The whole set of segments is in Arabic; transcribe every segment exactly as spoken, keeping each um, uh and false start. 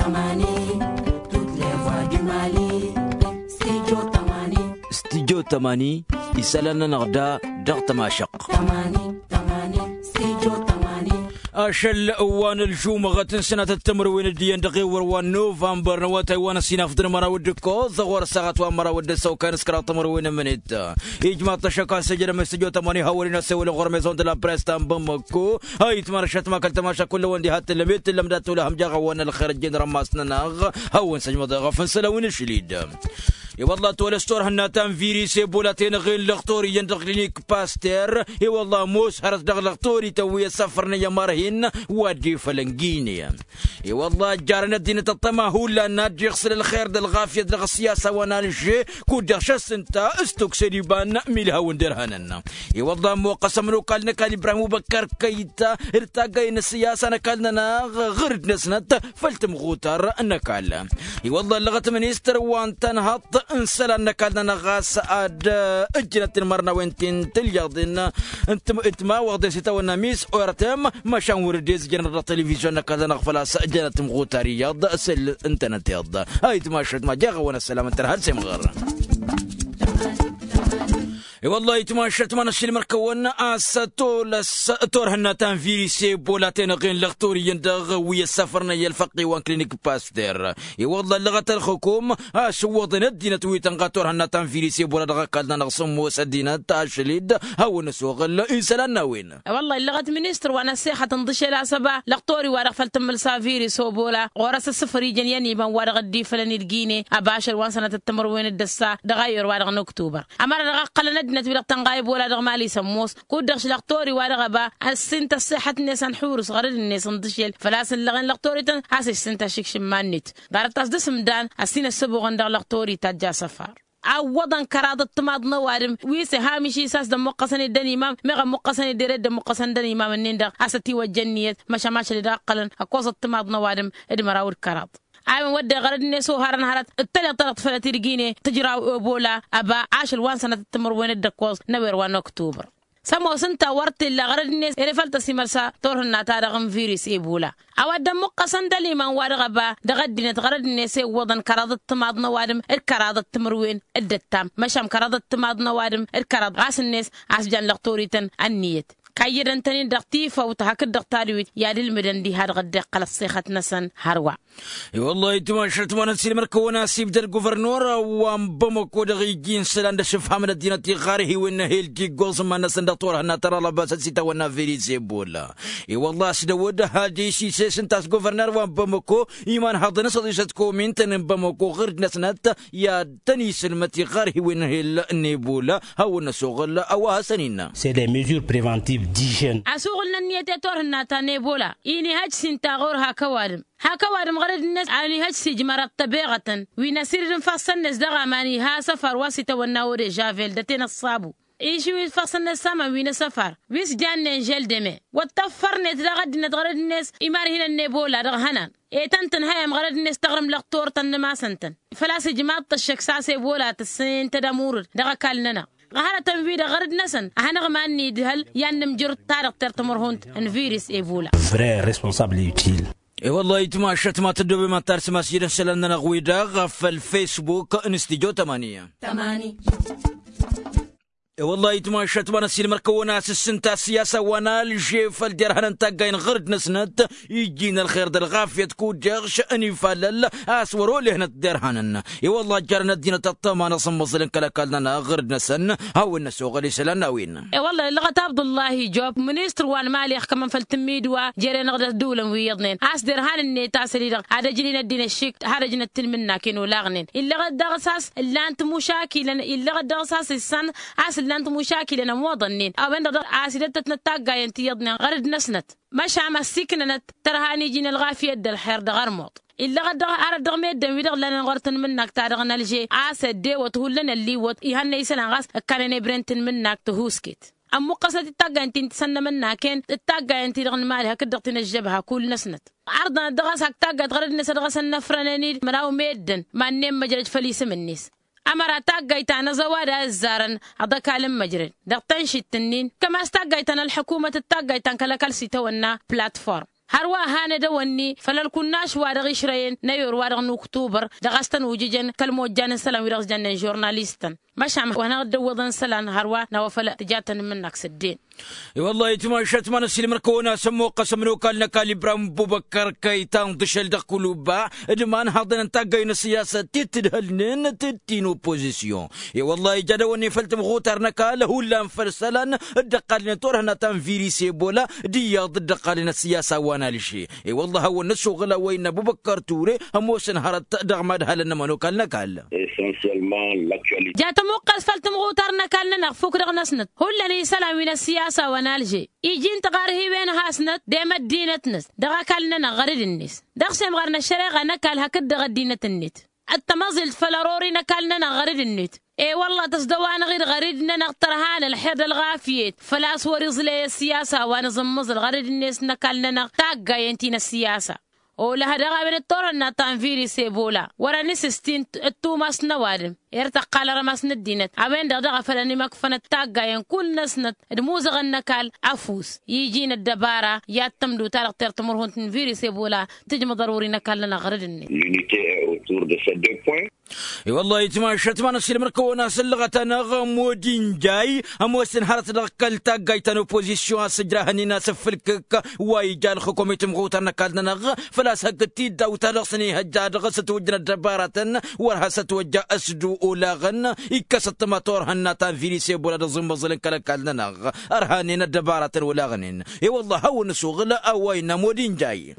Tamani, toutes les voix du Mali. Studio Tamani. Studio Tamani, Isalana Narda, Dartamashak. Tamani, Tamani, Studio Tamani. أشل أوان الجمعة سنة التمروين الدين دقيور ونوفمبر نواتي وانا سينافدر مراود كو ثغور ساعات ومراود سوكان سكرات تمروين منيت إجماع تشكا سجل مستجو تماني هاولينا سوي الغرمزون دلا بريستان بمكو هاي تمارشت ما كل تماشا كل وندي هات اللميت اللي مدات لهم جاغا وانا الخير الجن رماسنا ناغ هاون سجمة غفن سلاوين الشليد اي والله تولستور هناتان فيريسي بولاتين غير لغطوري يندغلينيك باستير اي والله موس هرس دغ لغطوري توي سفرنا يا مرهين وادي فلنجيني اي والله جارنا الدين تطمع هو لنا يغسل الخير دل غافية دغ السياسة وانا نجي كود شس انت استوك سريبان ميلها وندرهننا اي والله مو قسم لو قالنا كان ابراهيم بكر كيتا ارتاقين السياسة نكالنا غرد نسنت فلتم غوتر نكال اي والله لغة منيستر وان تنهط انسلا نكالنا نغاس اد اجنة المرنا وانتين تلياضين انتم اتما وغدين سيتاونا ميس اورتم مشان ورديز جنرال تلفزيون نكالنا نغفلاس جنة مغوتا رياض اسل انتنت ياض هاي تماشت ما جاغا وانا السلام انتر هاد سيمغر اي والله يتماشت ما نشيل مركون اساتولس تور هناتان فيريسي بولاتين غين لغطوري يندغ ويا سفرنا يا الفقي وان كلينيك باستير اي والله لغه الحكوم شوضنا الدين تويتن غاتور هناتان فيريسي بولا قالنا نغصم وسدينا تاشليد هاو نسوغ الانسان وين والله لغه مينستر وانا سيحه تنضش لا سبا لغطوري ورق فلتم السافيري سوبولا ورس السفري جنياني من ورق الدي فلني الجيني اباشر وان سنه التمر وين الدسا دغير ورق اكتوبر امر قلنا نت بلغ تنغايب ولا دغ مالي سموس كودغش لغطوري ورغبا السنت الصحة الناس نحورس غرد الناس ندشيل فلاس لغن لغطوري تن حاسس سنت شيكش مانيت دارت تصدس مدان السين السبو غندغ لغطوري تجا سفر عوضا كراد الطماط نوارم ويس هامشي ساس دم مقصن الدني امام مغا مقصن ديرد دم مقصن الدني امام النندغ اساتي وجنيت مشا ماشا لداقلن اكوز الطماط نوارم ادمراور كراد عايم ودي غرد الناس وهارن هارت التلي طلقت فلاتي رجيني تجرى بولا أبا عاش الوان سنة التمر وين الدكوز نوير وان أكتوبر سمو سنتا ورت اللي غرد الناس اللي فلتا سيمرسا تورهن ناتارغم فيروس إيبولا أود دمق صندلي من وارغبا دغدي نتغرد الناس وضن كراد التماض نوادم الكراد التمر وين الدتام مشام كراد التماض نوادم الكراد غاس الناس عسجان لغطوريتن النيت كايرن تاني دقتيفة وتحك الدقتارويت يا للمدن دي هاد غد قل الصيخة نسن هروا والله تماشرت وانا نسير مركونا سيب در الجوفرنور وامبمكو دغيجين سلان دا شفها من الدينة غاره وين هيل دي جوز ما نسن دكتور هنا ترى لباس سيتا وانا فيريزي بولا اي والله سدود هادي سي سيسن تاس جوفرنور وامبمكو ايمان هاد نصديشتكو من تنبمكو غير نسنت يا تاني سلمتي غاره وين هيل نيبولا هاو نسوغل او سنين سي دي ميزور بريفانتيف ديجين اسوغلنا نيتي تورهنا تانيبولا اني هاج سنتا غور هاكوارم هاكوارم غرد الناس اني هاج سي جمرات طبيعة وينسير نفصل الناس دغا ماني ها سفر واسطة والناوري جافيل دتين الصابو ايشو يفصل الناس سما وين سفر ويس جان نجل دمي وتفرنت دغد نتغرد الناس امار هنا النيبولا دغ هنا اي تنتن هاي مغرد الناس تغرم لغطور تن ما سنتن فلاس جماعة الشكساسي بولا تسين تدمور دغا كالنا غهرة تنفيد غرد نسن أنا غماني دهل يانم جرت تارق ترتمرهونت ان فيروس ايبولا فري ريسبونسابل يوتيل اي والله يتماشت ما تدوبي ما تارس مسيرة سلنا نغويدا في الفيسبوك انستيجو تمانية تماني والله يتماشت وانا سيل مركونا السنتا السياسة وانا الجيف الدير هنا نتاقاين غرد نسند يجينا الخير دل غافية تكون جاغش اني فلل اسورو اللي هنا الدير هنا اي والله جارنا الدين تطمان صمصلن كلا كالنا غرد نسن هاو النسو غلي سلنا وين اي والله لغة عبد الله جوب منيستر وان مالي كمان فالتميد وجيري نغدا دولا ويضنين اس دير هان الني تاسري هذا جنين الدين الشيك هذا جنين التلمنا كينو لاغنين اللي غد دغساس اللي انت مشاكل اللي غد دغساس السن اس لانت مشاكل انا مو ظنين او بند عاسدت تنتاقا انت يضنا غرد نسنت مش عم السكنه ترهاني جين الغافيه د الحير د غرموط الا غد ارد دغميد دم يدغ لنا غرتن منك تارغنا الجي عاسد دي وتقول لنا اللي وت يهنا يسنا غاس كان نبرنتن منك تهوسكت ام قصه التاقا انت تسنى منها كان التاقا انت دغن مالها كدغ تنجبها كل نسنت عرضنا دغس تاقا غرد نس دغس النفرناني مراو ميدن ما نم مجرد فليس من الناس أمر تاقيتنا زواد الزارن هذا كلام مجرد دقتنش التنين كما استاقيتنا الحكومة التاقيتنا كلا كل سيتونا بلاتفورم هروا هانا دواني فلل كناش وارغ شرين نيور وارغ أكتوبر دغستن وجيجن كالموجان سلام ويرغ جنن جورناليستن ماشام وانا دوضن سلان هروا نوفل تجاتن منك سدين والله يتما شتما نسي المركونا سمو قسمنو قالنا كالي برام بوبكر كيتان دشل دقلو با ادمان حضن انتاقين السياسة تتدهلنين تتينو بوزيسيون اي والله جدوني فلتم غوترنا كاله لان فرسلان الدقالنا تورهنا تنفيري سيبولا دياض الدقالنا السياسة وانا لشي اي والله هو النسو غلا وين بوبكر توري هموسن هرت دغمد هلنا منو كالنا كال جات موقس فلتم غوترنا كالنا نغفوك دغنسنت هلني سلام من السياسة ونالجي يجين تقارهي بين هاسنت ديما الدينة نس دغا كالنا غرد النس دغسم غرنا الشريغة نكال هكد دغا الدينة النت التمازل فلاروري نكالنا غرد النت اي والله تصدوان غير غريدنا نغترهان الحيد الغافيت فلا صور زلي السياسة ونظم مزل غرد الناس نكالنا نغتاقا ينتين السياسة ولا هدغا من الطورنا تنفيري سيبولا ورا نسستين التوماس نوادم يرتقى لرماس ندينت عبين دغدغا فلاني مكفن التاقاين كل نسنت الموزغ النكال عفوس يجين الدبارة ياتمدو تارق ترتمرهن تنفيري سيبولا تجمع ضروري نكال لنا غردني اي والله يتما شتما نسي المركونا سلغة نغمودين جاي اموسن هرت دغكل تاقايتن اوبوزيسيون سجراهني ناس فلكك وايجال حكومة مغوتنا كالنا نغ فلا سكتي داو تلغسني هجاد غست وجنا دبارة ورها ستوجه اسدو اولاغن يكست ماتور هنا تنفيري سيبولا دزم بزلن كلا كالنا نغ ارهانين الدبارة ولاغنين اي والله هو نسوغ لا اوين مودين جاي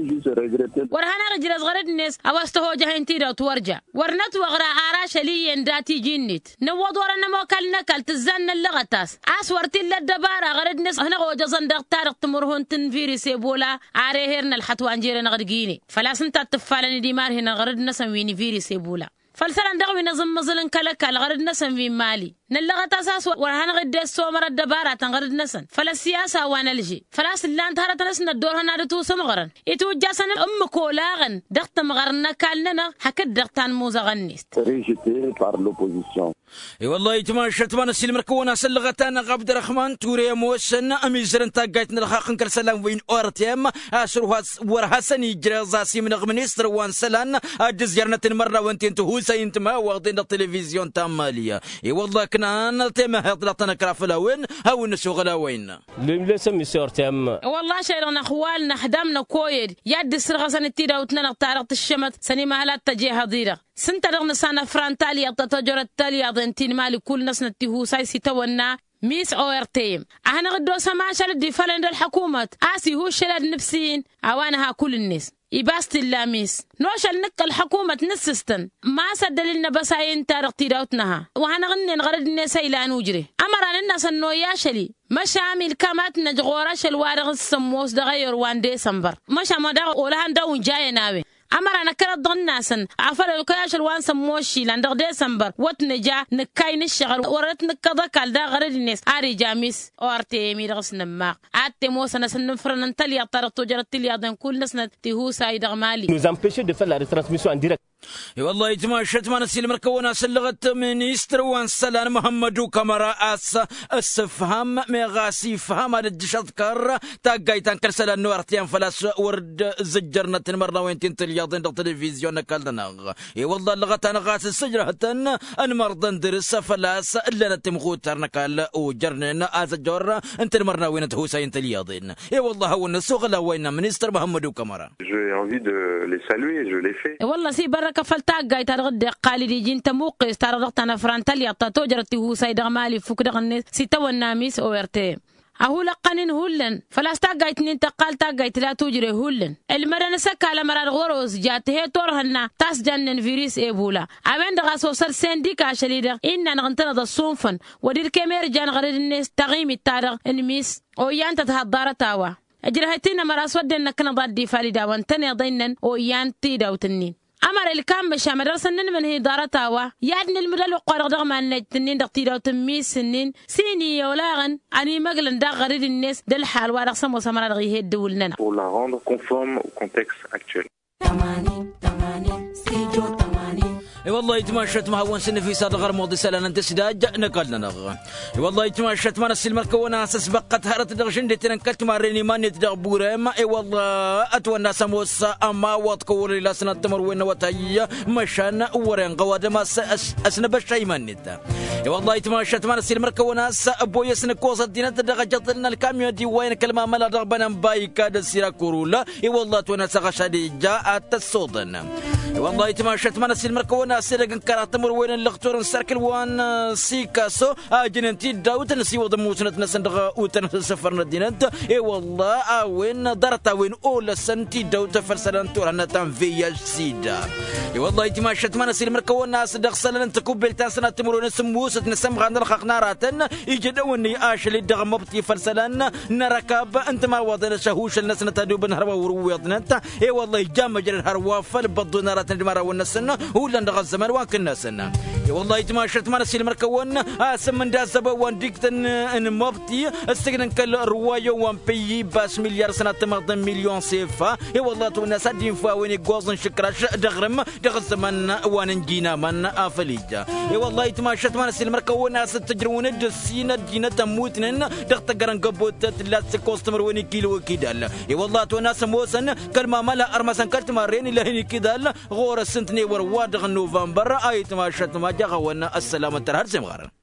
ورهانا رجل صغرد الناس اواسته جهين تيدا وتورجع ورنت وغرا عراش لي داتي جنيت نوض ورنا ما كلنا كلت الزن اللغتاس اسورت الدبارة غرد ناس هنا غوجا زندق تارق تمرهن تنفيري سيبولا عارهرنا الحتوان جيرنا غرقيني فلا سنت الطفالة ديمار هنا غرد ناس ويني فيري سيبولا فالسلام دغوي نظم مزلن كلك الغرد نسن في مالي نلغة أساس ورهان غد السومر الدبارة تنغرد نسن فلا السياسة وانا لجي فلا سلان تهرت نسن الدور هنا دتو سمغرن يتوجه سن أم كولاغن دغت مغرنا كالنا حكد دغتان موزغنيست ريجيتي بار لوبوزيسيون اي والله يتما شتما نسي المركونا سلغتانا عبد الرحمن توري موسن اميزرن تاقايتنا الخاقن كرسلان وين اورتيم اسروا ورهسن يجرزاسي من غمنيستر وان سلان ادزيرنا المره وانت هو سينت ما واخدين التلفزيون تام ماليه اي والله كنا تما هطلعنا كرافلا وين هاو نسوغلا وين لسه مسير تم والله شيرنا اخوالنا حدامنا كويد يد سرغسن تيدا وتنا طارق الشمت سني مهلات تجي هضيره سنت رغنا سنه فرانتاليا تتجر التاليا دنتين مالي كل ناس نتيهو ساي سيتونا ميس او ار تيم انا غدو سما شال دي فلند الحكومه اسي هو شلاد نفسين اوانها كل الناس يباست اللاميس نوشل نك الحكومة نسستن ما سدل لنا بساين تارق تيداوتنها وهنا غني نغرد الناس إلى نوجري أمرنا الناس إنه ياشلي مشامل كمات نجغورش الوارغ السموس دغير وان ديسمبر مش ما دغ ولهن داون جاي ناوي أمرنا كرد ضناسن عفر الكاش الوان سموشي لندغ ديسمبر وتنجا نكاين الشغل ورت نكذا كال دا غرد الناس أري جاميس أورتي ميرغس نماق عدت موسنا سنفرن نتلي طرق تجرت تلي أذن كل نسنا تهو سايد غمالي nous empêcher de faire la retransmission en direct. والله يتما شتما نسي المركونا سلغت مينيستر وان سلان محمدو كامارا اس السفهم مغاسي فهم الدشت كر تاقايتان كرسلان نورتيان فلاس ورد زجرنا تنمرنا وين تنتلياضين دو تلفزيون كالدنا اي والله لغتان غاس السجرة ان مرضان درس فلاس لنا تمغوترنا كال وجرنين ازجور انت مرنا وين تهوسين تلياضين اي والله هو النسوغ لا وين مينيستر محمدو كامارا j'ai envie de les saluer je l'ai fait والله سي بركة فلتاقاي ترغد قالي دي جين تموقس ترغدتنا فرانتاليا تتوجرتي هو سايد غمالي فوق دغني سيتو الناميس او ارتي اهو لقنين هولن فلا استاقايت نين تقال تاقايت لا توجري هولن المرة نسكا لمرة غروز جات هي تورهنا تاس جنن فيروس ايبولا عمين دغا سوسر سنديكا شليدر إننا نغنتنا دا الصنفن ودير كامير جان غريد الناس تغيمي التارغ انميس او يان تتهدار تاوا اجرهتين مرة اسود انك نضاد دي فالدا وانتني ضينن او يان تيدا وتنين أمر الكام بشامر سنن من هي دارتاوا يادن المدل وقرق دغم أن التنين دقتيرا وتميس سنين سيني يولاغن أني مقلن دا غريد الناس دل حال وارق سمو سمرا دغيه الدول لنا pour la rendre conforme au contexte actuel. تمانين تمانين ستيجو تمانين اي والله يتماشت ما هو سن في صاد غير موضي سلان انت سداج نقلنا نغ والله يتماشت ما نسي المركونه اساس بقت هرت دغشن دي تنكت ماريني ما نتدغبوره ما اي والله اتونا سموس اما واتكور الى سنه تمر وين وتاي مشان ورين قواد ما اسنب الشيء منت والله يتماشت ما نسي المركونه اس ابو يسن كوس دينت دغجت لنا الكاميو دي وين كلمه ملا رغبنا باي كاد سيرا كورولا اي والله تونا سغشدي جاءت الصودن والله يتماشت ما نسي المركونه سيرق كراتمر وين اللغتور سركل وان سيكاسو اجننتي داوت نسي وضموتنا نسندغ وتن سفرنا دينت اي والله وين درتا وين اول سنتي داوت فرسلان تورنا تنفيا سيدا اي والله يتماشت ما نسي المركونه صدق سلن تكبل تاسنا تمرون سموس نسم غندر خقناراتن يجدوني اش اللي دغ مبتي فرسلان نركب انت ما وضنا شهوش الناس نتدوب نهروا ورويضنت اي والله جام جر الهروا فالبض نارات دمار ونسنا ولا ندغ الزمان وكنا سنه والله يتماشت ما نسي المركون اسم من دازبا وان ديكتن ان مبتي استغنن كل روايه وان بي باس مليار سنه تمقدم مليون سيفا اي والله تو الناس دين فا وين غوزن شكراش دغرم دغ الزمان وان جينا من افليجا اي والله يتماشت ما نسي المركون اس تجرون دسينا دينا تموتن دغ تقرن قبوت لا كوستمر وين كيلو كيدال اي والله تو ناس موسن كلمه ملا ارمسن كلت مارين لهني كيدال غور سنتني ور وادغ نوفمبر اي تماشت ما جاغونا السلامه ترهر زمغار